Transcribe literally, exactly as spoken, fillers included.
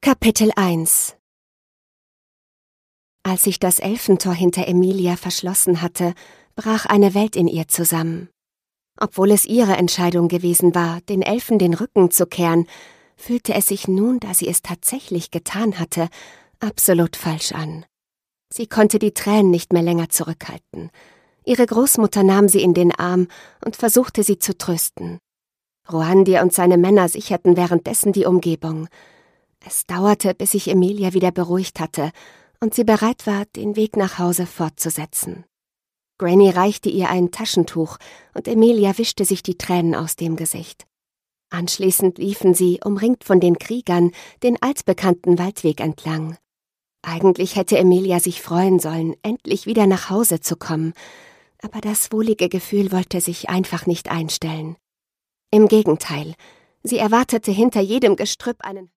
Kapitel eins. Als sich das Elfentor hinter Emilia verschlossen hatte, brach eine Welt in ihr zusammen. Obwohl es ihre Entscheidung gewesen war, den Elfen den Rücken zu kehren, fühlte es sich nun, da sie es tatsächlich getan hatte, absolut falsch an. Sie konnte die Tränen nicht mehr länger zurückhalten. Ihre Großmutter nahm sie in den Arm und versuchte sie zu trösten. Rohandir und seine Männer sicherten währenddessen die Umgebung. Es dauerte, bis sich Emilia wieder beruhigt hatte und sie bereit war, den Weg nach Hause fortzusetzen. Granny reichte ihr ein Taschentuch und Emilia wischte sich die Tränen aus dem Gesicht. Anschließend liefen sie, umringt von den Kriegern, den altbekannten Waldweg entlang. Eigentlich hätte Emilia sich freuen sollen, endlich wieder nach Hause zu kommen, aber das wohlige Gefühl wollte sich einfach nicht einstellen. Im Gegenteil, sie erwartete hinter jedem Gestrüpp einen